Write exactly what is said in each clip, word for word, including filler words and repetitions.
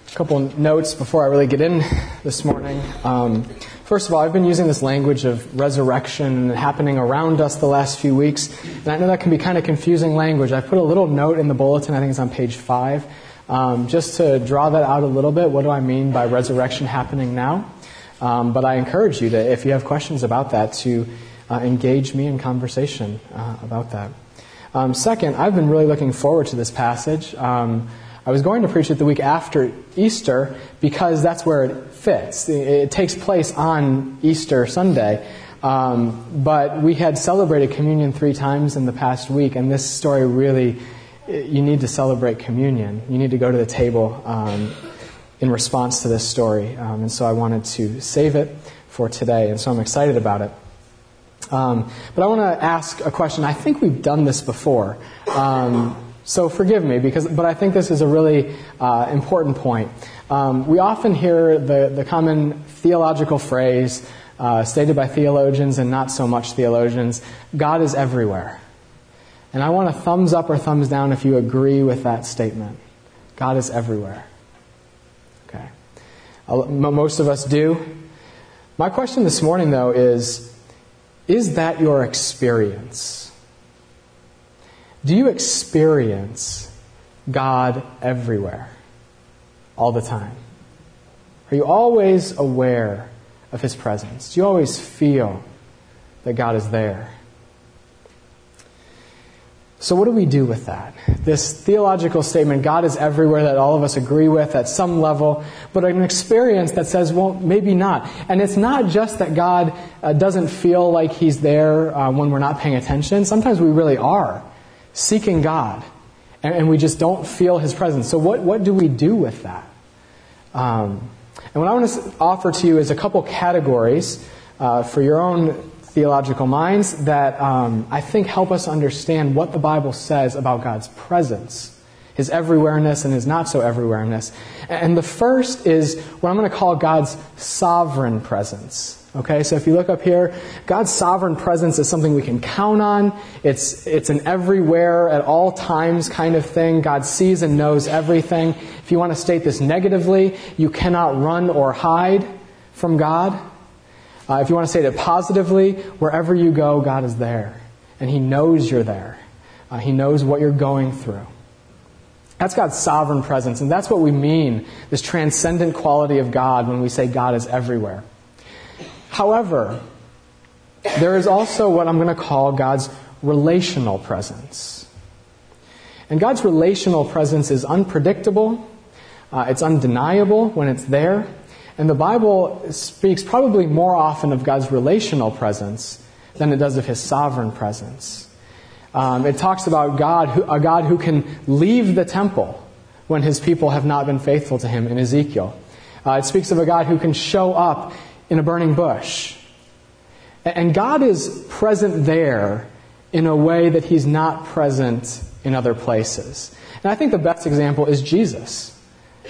A couple notes before I really get in this morning. Um, first of all, I've been using this language of resurrection happening around us the last few weeks, and I know that can be kind of confusing language. I put a little note in the bulletin, I think it's on page five, um, just to draw that out a little bit. What do I mean by resurrection happening now? Um, but I encourage you to, if you have questions about that, to uh, engage me in conversation uh, about that. Um, second, I've been really looking forward to this passage. Um, I was going to preach it the week after Easter because that's where it fits. It takes place on Easter Sunday. Um, but we had celebrated communion three times in the past week, and this story really, you need to celebrate communion. You need to go to the table um, in response to this story. Um, and so I wanted to save it for today, and so I'm excited about it. Um, but I want to ask a question. I think we've done this before. Um, So forgive me, because but I think this is a really uh, important point. Um, we often hear the, the common theological phrase uh, stated by theologians and not so much theologians, God is everywhere. And I want a thumbs up or thumbs down if you agree with that statement. God is everywhere. Okay. Most of us do. My question this morning, though, is, is that your experience? Do you experience God everywhere, all the time? Are you always aware of His presence? Do you always feel that God is there? So what do we do with that? This theological statement, God is everywhere, that all of us agree with at some level, but an experience that says, well, maybe not. And it's not just that God uh, doesn't feel like He's there uh, when we're not paying attention. Sometimes we really are seeking God, and, and we just don't feel His presence. So what, what do we do with that? Um, and what I want to offer to you is a couple categories uh, for your own theological minds that um, I think help us understand what the Bible says about God's presence, His everywhereness and His not-so-everywhereness. And the first is what I'm going to call God's sovereign presence. Okay, so if you look up here, God's sovereign presence is something we can count on. It's it's an everywhere at all times kind of thing. God sees and knows everything. If you want to state this negatively, you cannot run or hide from God. Uh, if you want to state it positively, wherever you go, God is there. And He knows you're there. Uh, he knows what you're going through. That's God's sovereign presence. And that's what we mean, this transcendent quality of God, when we say God is everywhere. However, there is also what I'm going to call God's relational presence. And God's relational presence is unpredictable. Uh, it's undeniable when it's there. And the Bible speaks probably more often of God's relational presence than it does of His sovereign presence. Um, it talks about God, who, a God who can leave the temple when His people have not been faithful to Him in Ezekiel. Uh, it speaks of a God who can show up in a burning bush. And God is present there in a way that He's not present in other places. And I think the best example is Jesus.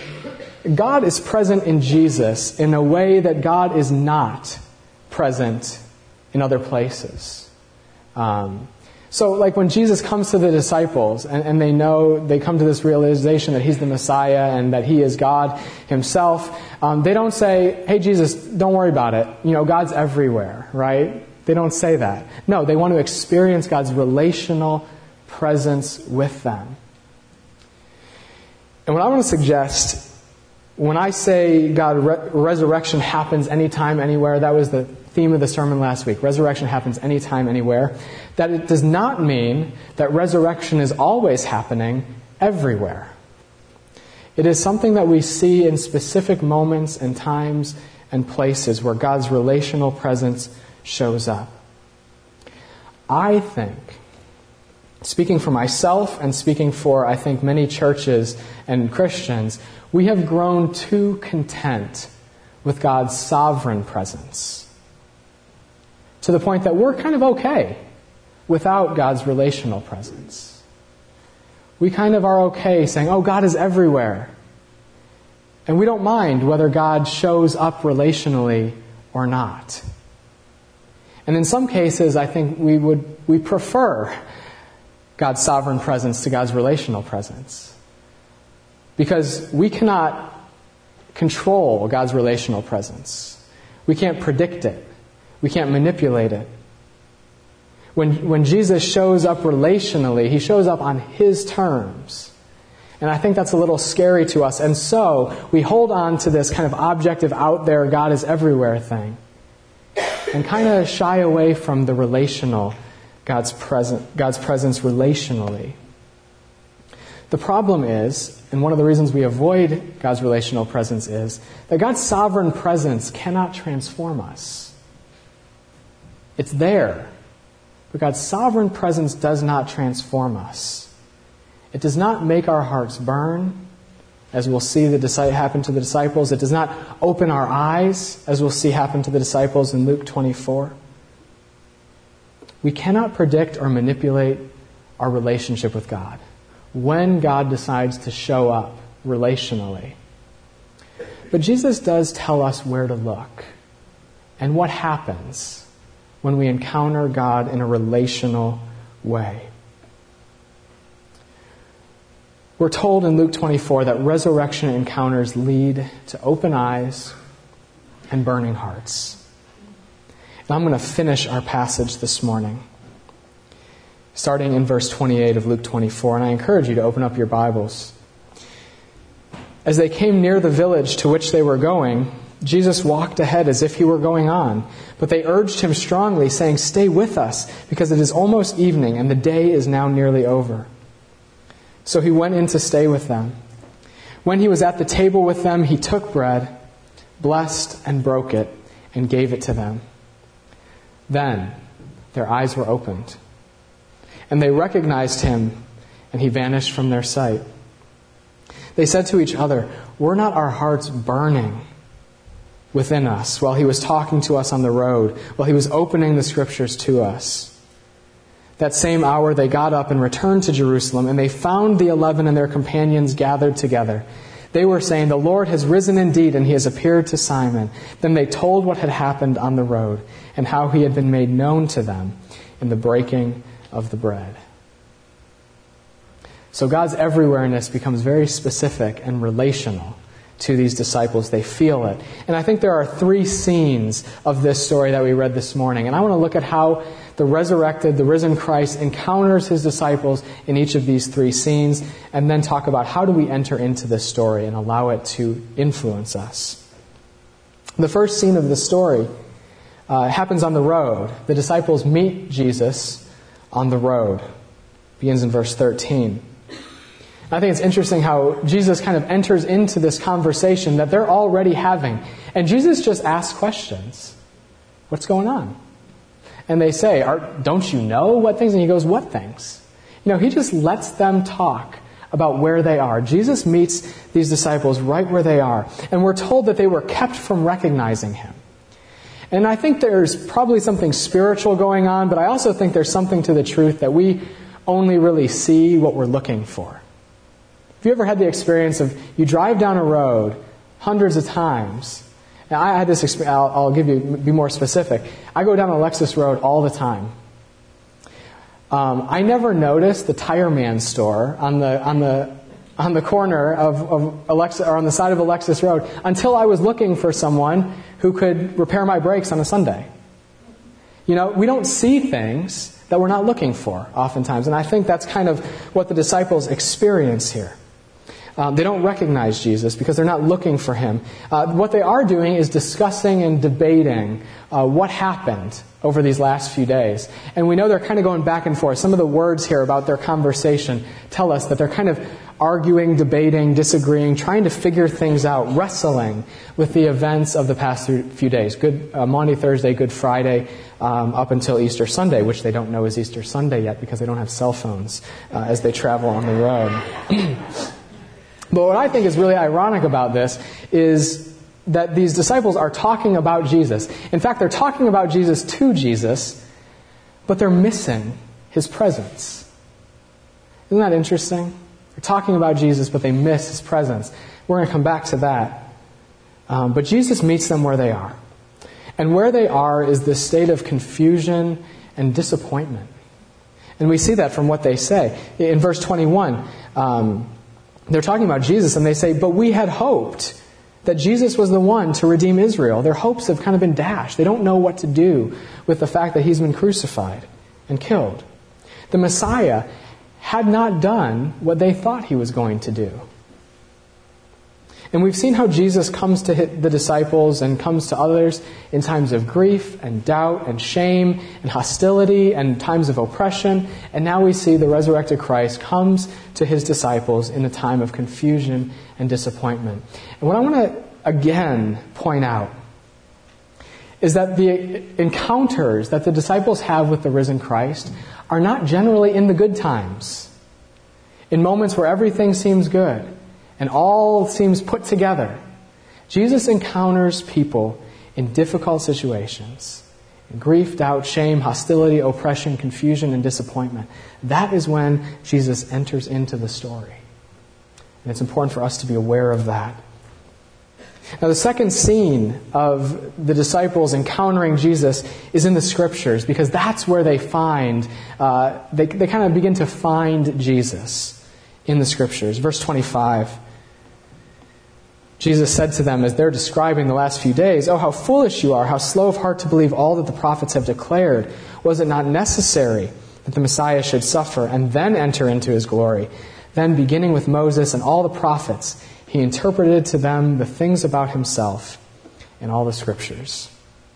God is present in Jesus in a way that God is not present in other places. Um, so like when Jesus comes to the disciples and, and they know, they come to this realization that He's the Messiah and that He is God Himself, um, they don't say, hey Jesus, don't worry about it. You know, God's everywhere, right? They don't say that. No, they want to experience God's relational presence with them. And what I want to suggest, when I say God, re- resurrection happens anytime, anywhere, that was the theme of the sermon last week. Resurrection happens anytime, anywhere. That it does not mean that resurrection is always happening everywhere. It is something that we see in specific moments and times and places where God's relational presence shows up. I think, speaking for myself and speaking for, I think, many churches and Christians, we have grown too content with God's sovereign presence, to the point that we're kind of okay without God's relational presence. We kind of are okay saying, oh, God is everywhere. And we don't mind whether God shows up relationally or not. And in some cases, I think we would we prefer God's sovereign presence to God's relational presence. Because we cannot control God's relational presence. We can't predict it. We can't manipulate it. When, when Jesus shows up relationally, he shows up on his terms. And I think that's a little scary to us. And so we hold on to this kind of objective, out there, God is everywhere thing. And kind of shy away from the relational, God's present, God's presence relationally. The problem is, and one of the reasons we avoid God's relational presence is, that God's sovereign presence cannot transform us. It's there. But God's sovereign presence does not transform us. It does not make our hearts burn, as we'll see the happen to the disciples. It does not open our eyes, as we'll see happen to the disciples in Luke twenty-four. We cannot predict or manipulate our relationship with God when God decides to show up relationally. But Jesus does tell us where to look and what happens when we encounter God in a relational way. We're told in Luke twenty-four that resurrection encounters lead to open eyes and burning hearts. And I'm going to finish our passage this morning, starting in verse twenty-eight of Luke twenty-four, and I encourage you to open up your Bibles. As they came near the village to which they were going, Jesus walked ahead as if he were going on, but they urged him strongly, saying, "Stay with us, because it is almost evening, and the day is now nearly over." So he went in to stay with them. When he was at the table with them, he took bread, blessed and broke it, and gave it to them. Then their eyes were opened, and they recognized him, and he vanished from their sight. They said to each other, "Were not our hearts burning within us while he was talking to us on the road, while he was opening the Scriptures to us?" That same hour they got up and returned to Jerusalem, and they found the eleven and their companions gathered together. They were saying, "The Lord has risen indeed, and he has appeared to Simon." Then they told what had happened on the road, and how he had been made known to them in the breaking of the bread. So God's everywhereness becomes very specific and relational to these disciples. They feel it. And I think there are three scenes of this story that we read this morning. And I want to look at how the resurrected, the risen Christ encounters his disciples in each of these three scenes, and then talk about how do we enter into this story and allow it to influence us. The first scene of the story uh, happens on the road. The disciples meet Jesus on the road. It begins in verse thirteen. I think it's interesting how Jesus kind of enters into this conversation that they're already having. And Jesus just asks questions. What's going on? And they say, Are, don't you know what things? And he goes, what things? You know, he just lets them talk about where they are. Jesus meets these disciples right where they are. And we're told that they were kept from recognizing him. And I think there's probably something spiritual going on, but I also think there's something to the truth that we only really see what we're looking for. Have you ever had the experience of you drive down a road hundreds of times? Now, I had this experience. I'll, I'll give you be more specific. I go down Alexis Road all the time. Um, I never noticed the Tire Man store on the on the on the corner of, of Alexis, or on the side of Alexis Road until I was looking for someone who could repair my brakes on a Sunday. You know, we don't see things that we're not looking for oftentimes, and I think that's kind of what the disciples experience here. Um, they don't recognize Jesus because they're not looking for him. Uh, what they are doing is discussing and debating uh, what happened over these last few days. And we know they're kind of going back and forth. Some of the words here about their conversation tell us that they're kind of arguing, debating, disagreeing, trying to figure things out, wrestling with the events of the past few days. Good uh, Maundy Thursday, Good Friday, um, up until Easter Sunday, which they don't know is Easter Sunday yet because they don't have cell phones uh, as they travel on the road. But what I think is really ironic about this is that these disciples are talking about Jesus. In fact, they're talking about Jesus to Jesus, but they're missing his presence. Isn't that interesting? They're talking about Jesus, but they miss his presence. We're going to come back to that. Um, but Jesus meets them where they are. And where they are is this state of confusion and disappointment. And we see that from what they say. In verse twenty-one, um, they're talking about Jesus, and they say, "But we had hoped that Jesus was the one to redeem Israel. Their hopes have kind of been dashed. They don't know what to do with the fact that he's been crucified and killed. The Messiah had not done what they thought he was going to do. And we've seen how Jesus comes to the disciples and comes to others in times of grief and doubt and shame and hostility and times of oppression. And now we see the resurrected Christ comes to his disciples in a time of confusion and disappointment. And what I want to again point out is that the encounters that the disciples have with the risen Christ are not generally in the good times, in moments where everything seems good and all seems put together. Jesus encounters people in difficult situations, in grief, doubt, shame, hostility, oppression, confusion, and disappointment. That is when Jesus enters into the story. And it's important for us to be aware of that. Now, the second scene of the disciples encountering Jesus is in the Scriptures, because that's where they find, uh, they, they kind of begin to find Jesus in the Scriptures. Verse twenty-five. Jesus said to them as they're describing the last few days, "Oh, how foolish you are, how slow of heart to believe all that the prophets have declared. Was it not necessary that the Messiah should suffer and then enter into his glory? Then, beginning with Moses and all the prophets, he interpreted to them the things about himself in all the Scriptures."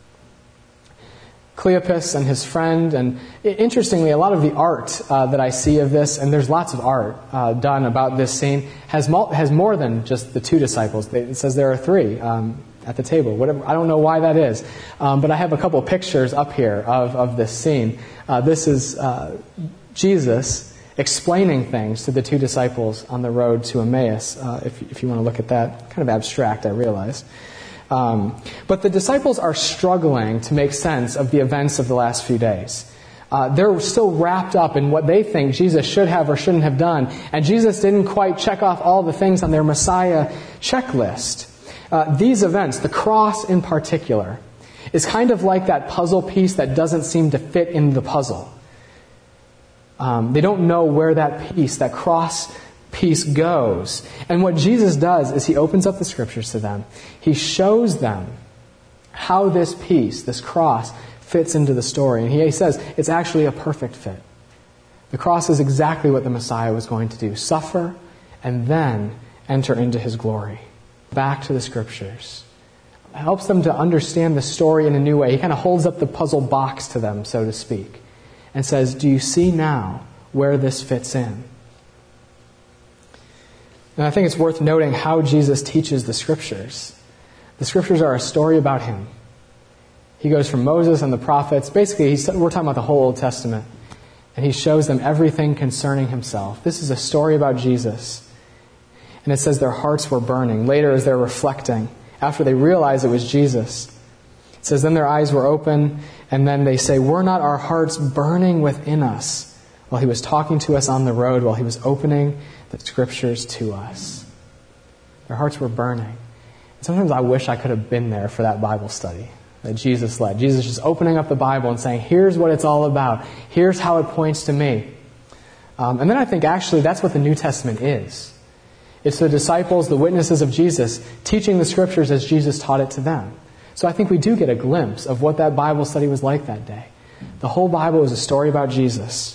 Cleopas and his friend, and interestingly, a lot of the art uh, that I see of this, and there's lots of art uh, done about this scene, has mul- has more than just the two disciples. It says there are three um, at the table. Whatever, I don't know why that is, um, but I have a couple pictures up here of, of this scene. Uh, this is uh, Jesus explaining things to the two disciples on the road to Emmaus, uh, if, if you want to look at that. Kind of abstract, I realize. Um, but the disciples are struggling to make sense of the events of the last few days. Uh, they're still wrapped up in what they think Jesus should have or shouldn't have done. And Jesus didn't quite check off all the things on their Messiah checklist. Uh, these events, the cross in particular, is kind of like that puzzle piece that doesn't seem to fit in the puzzle. Um, they don't know where that piece, that cross piece goes. And what Jesus does is he opens up the Scriptures to them. He shows them how this piece, this cross, fits into the story. And he says it's actually a perfect fit. The cross is exactly what the Messiah was going to do. Suffer and then enter into his glory. Back to the Scriptures. It helps them to understand the story in a new way. He kind of holds up the puzzle box to them, so to speak, and says, "Do you see now where this fits in?" And I think it's worth noting how Jesus teaches the Scriptures. The Scriptures are a story about him. He goes from Moses and the prophets. Basically, he's, we're talking about the whole Old Testament. And he shows them everything concerning himself. This is a story about Jesus. And it says their hearts were burning. Later, as they're reflecting, after they realize it was Jesus, it says then their eyes were open, and then they say, "Were not our hearts burning within us while he was talking to us on the road, while he was opening the Scriptures to us?" Their hearts were burning. And sometimes I wish I could have been there for that Bible study that Jesus led. Jesus just opening up the Bible and saying, here's what it's all about. Here's how it points to me. Um, and then I think actually that's what the New Testament is. It's the disciples, the witnesses of Jesus, teaching the Scriptures as Jesus taught it to them. So I think we do get a glimpse of what that Bible study was like that day. The whole Bible is a story about Jesus.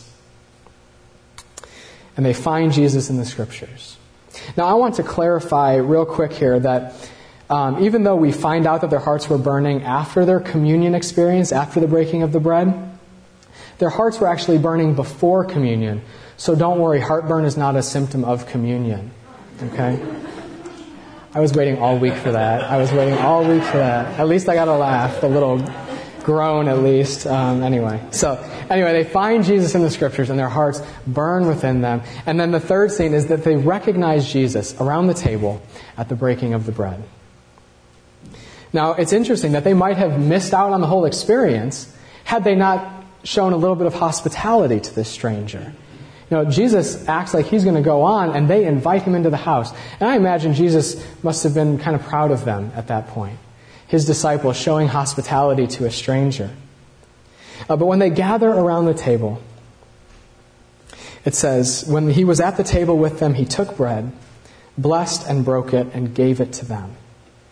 And they find Jesus in the Scriptures. Now, I want to clarify real quick here that um, even though we find out that their hearts were burning after their communion experience, after the breaking of the bread, their hearts were actually burning before communion. So don't worry, heartburn is not a symptom of communion. Okay? I was waiting all week for that. I was waiting all week for that. At least I got a laugh, a little groan at least. Um, anyway, so anyway, they find Jesus in the Scriptures and their hearts burn within them. And then the third scene is that they recognize Jesus around the table at the breaking of the bread. Now, it's interesting that they might have missed out on the whole experience had they not shown a little bit of hospitality to this stranger. You know, Jesus acts like he's going to go on, and they invite him into the house. And I imagine Jesus must have been kind of proud of them at that point. His disciples showing hospitality to a stranger. Uh, but when they gather around the table, it says, when he was at the table with them, he took bread, blessed and broke it, and gave it to them.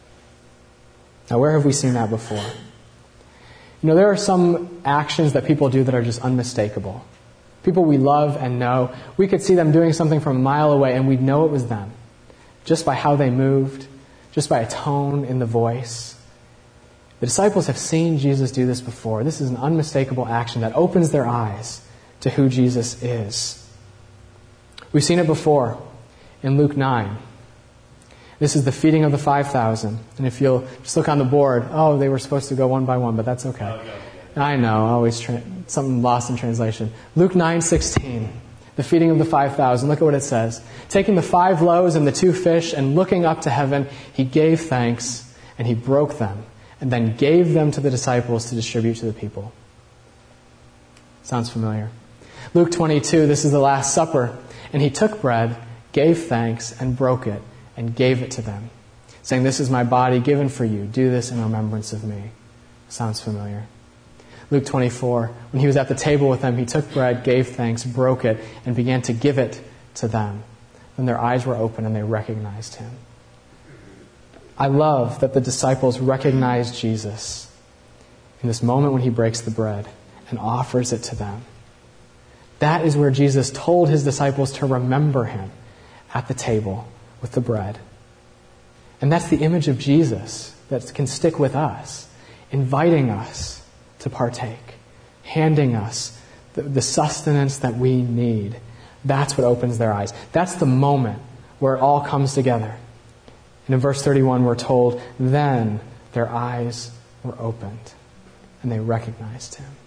Now, where have we seen that before? You know, there are some actions that people do that are just unmistakable. People we love and know, we could see them doing something from a mile away and we'd know it was them. Just by how they moved, just by a tone in the voice. The disciples have seen Jesus do this before. This is an unmistakable action that opens their eyes to who Jesus is. We've seen it before in Luke nine. This is the feeding of the five thousand. And if you'll just look on the board, oh, they were supposed to go one by one, but that's okay. okay. I know, always tra- something lost in translation. Luke nine sixteen, the feeding of the five thousand. Look at what it says. Taking the five loaves and the two fish and looking up to heaven, he gave thanks and he broke them and then gave them to the disciples to distribute to the people. Sounds familiar. Luke twenty-two, this is the Last Supper. And he took bread, gave thanks, and broke it, and gave it to them, saying, "This is my body given for you. Do this in remembrance of me." Sounds familiar. Luke twenty-four, when he was at the table with them, he took bread, gave thanks, broke it, and began to give it to them. Then their eyes were open and they recognized him. I love that the disciples recognized Jesus in this moment when he breaks the bread and offers it to them. That is where Jesus told his disciples to remember him, at the table with the bread. And that's the image of Jesus that can stick with us, inviting us to partake, handing us the, the sustenance that we need. That's what opens their eyes. That's the moment where it all comes together. And in verse thirty-one, we're told, then their eyes were opened and they recognized him.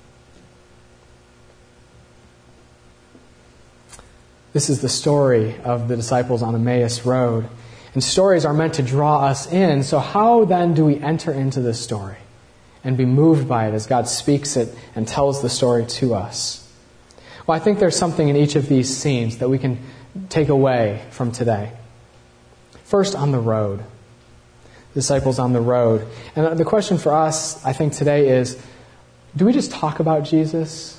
This is the story of the disciples on Emmaus Road. And stories are meant to draw us in. So how then do we enter into this story and be moved by it as God speaks it and tells the story to us? Well, I think there's something in each of these scenes that we can take away from today. First, on the road. Disciples on the road. And the question for us, I think, today is, do we just talk about Jesus?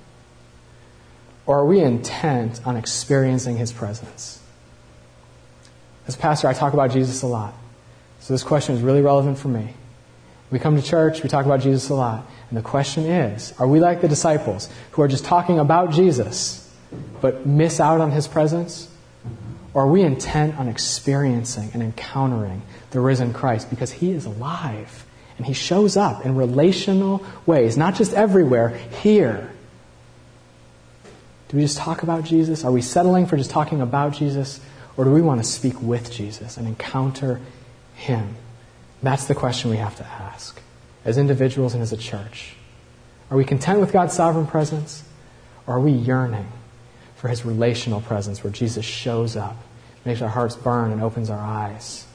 Or are we intent on experiencing his presence? As a pastor, I talk about Jesus a lot. So this question is really relevant for me. We come to church, we talk about Jesus a lot. And the question is, are we like the disciples who are just talking about Jesus, but miss out on his presence? Or are we intent on experiencing and encountering the risen Christ because he is alive and he shows up in relational ways, not just everywhere, here. Do we just talk about Jesus? Are we settling for just talking about Jesus? Or do we want to speak with Jesus and encounter him? That's the question we have to ask as individuals and as a church. Are we content with God's sovereign presence? Or are we yearning for his relational presence where Jesus shows up, makes our hearts burn and opens our eyes?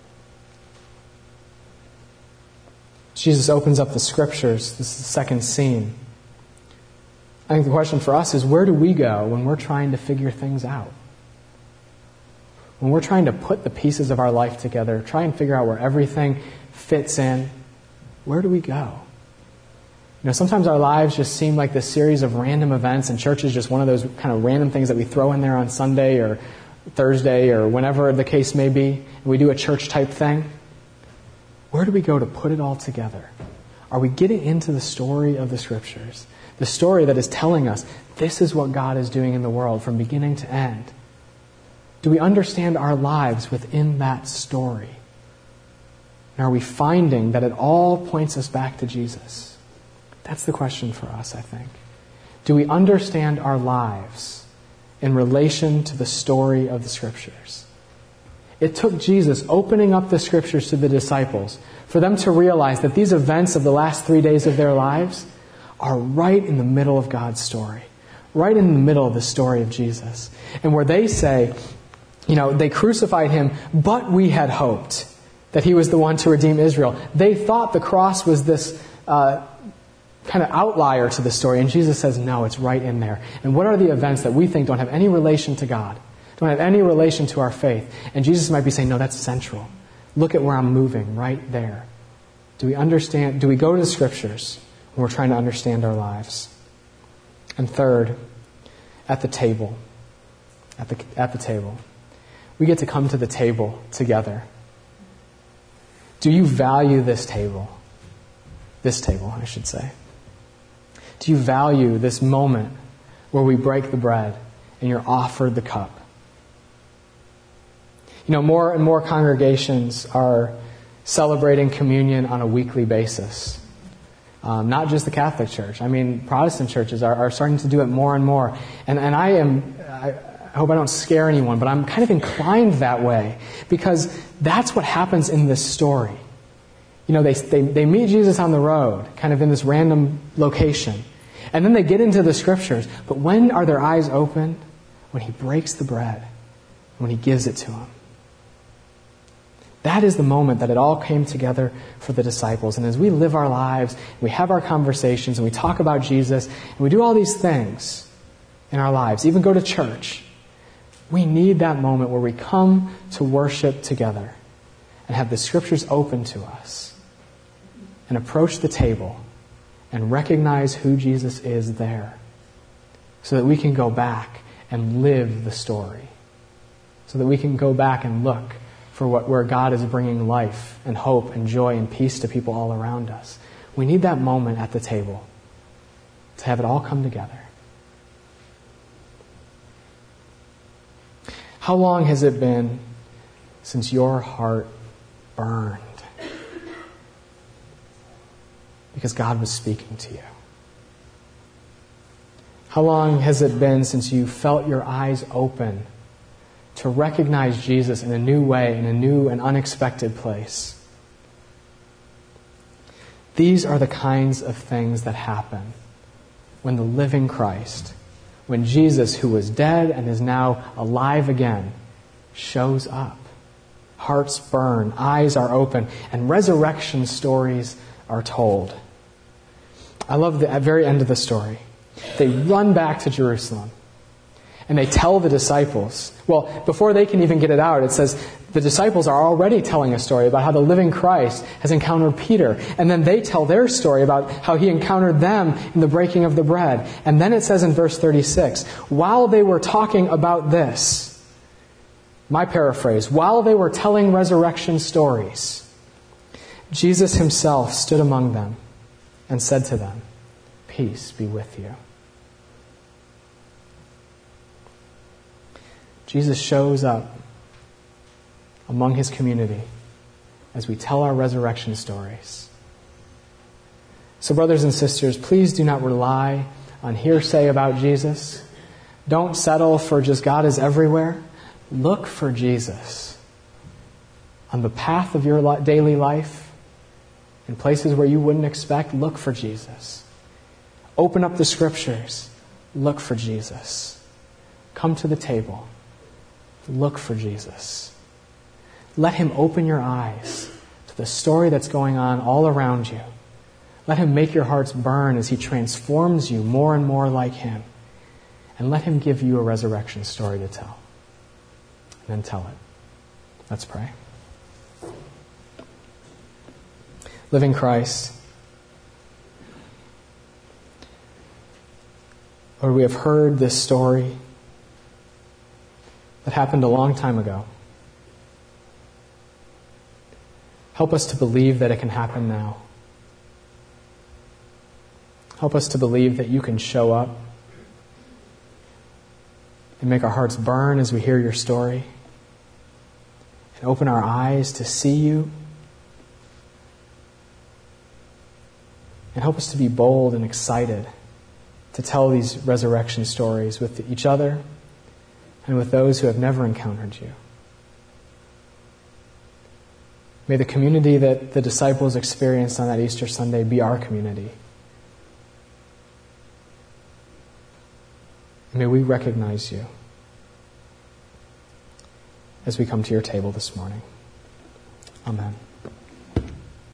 Jesus opens up the scriptures. This is the second scene. I think the question for us is, where do we go when we're trying to figure things out? When we're trying to put the pieces of our life together, try and figure out where everything fits in, where do we go? You know, sometimes our lives just seem like this series of random events, and church is just one of those kind of random things that we throw in there on Sunday or Thursday or whenever the case may be, and we do a church type thing. Where do we go to put it all together? Are we getting into the story of the Scriptures? The story that is telling us this is what God is doing in the world from beginning to end. Do we understand our lives within that story? And are we finding that it all points us back to Jesus? That's the question for us, I think. Do we understand our lives in relation to the story of the Scriptures? It took Jesus opening up the Scriptures to the disciples for them to realize that these events of the last three days of their lives are right in the middle of God's story, right in the middle of the story of Jesus. And where they say, you know, they crucified him, but we had hoped that he was the one to redeem Israel. They thought the cross was this uh, kind of outlier to the story. And Jesus says, no, it's right in there. And what are the events that we think don't have any relation to God, don't have any relation to our faith? And Jesus might be saying, no, that's central. Look at where I'm moving right there. Do we understand? Do we go to the Scriptures when we're trying to understand our lives? And third, at the table. At the, at the table. We get to come to the table together. Do you value this table? This table, I should say. Do you value this moment where we break the bread and you're offered the cup? You know, more and more congregations are celebrating communion on a weekly basis. Um, not just the Catholic Church. I mean, Protestant churches are, are starting to do it more and more. And, and I am, I, I hope I don't scare anyone, but I'm kind of inclined that way because that's what happens in this story. You know, they, they, they meet Jesus on the road, kind of in this random location. And then they get into the Scriptures. But when are their eyes open? When he breaks the bread. When he gives it to them. That is the moment that it all came together for the disciples. And as we live our lives, we have our conversations, and we talk about Jesus, and we do all these things in our lives, even go to church, we need that moment where we come to worship together and have the Scriptures open to us and approach the table and recognize who Jesus is there so that we can go back and live the story, so that we can go back and look for what where God is bringing life and hope and joy and peace to people all around us. We need that moment at the table to have it all come together. How long has it been since your heart burned because God was speaking to you? How long has it been since you felt your eyes open to recognize Jesus in a new way, in a new and unexpected place? These are the kinds of things that happen when the living Christ, when Jesus, who was dead and is now alive again, shows up. Hearts burn, eyes are open, and resurrection stories are told. I love the at very end of the story. They run back to Jerusalem. And they tell the disciples, well, before they can even get it out, it says the disciples are already telling a story about how the living Christ has encountered Peter. And then they tell their story about how he encountered them in the breaking of the bread. And then it says in verse thirty-six, while they were talking about this, my paraphrase, while they were telling resurrection stories, Jesus himself stood among them and said to them, "Peace be with you." Jesus shows up among his community as we tell our resurrection stories. So brothers and sisters, please do not rely on hearsay about Jesus. Don't settle for just God is everywhere. Look for Jesus on the path of your daily life, in places where you wouldn't expect. Look for Jesus. Open up the Scriptures. Look for Jesus. Come to the table. Look for Jesus. Let him open your eyes to the story that's going on all around you. Let him make your hearts burn as he transforms you more and more like him. And let him give you a resurrection story to tell. And then tell it. Let's pray. Living Christ, Lord, we have heard this story that happened a long time ago. Help us to believe that it can happen now. Help us to believe that you can show up and make our hearts burn as we hear your story, and open our eyes to see you, and help us to be bold and excited to tell these resurrection stories with each other and with those who have never encountered you. May the community that the disciples experienced on that Easter Sunday be our community. And may we recognize you as we come to your table this morning. Amen.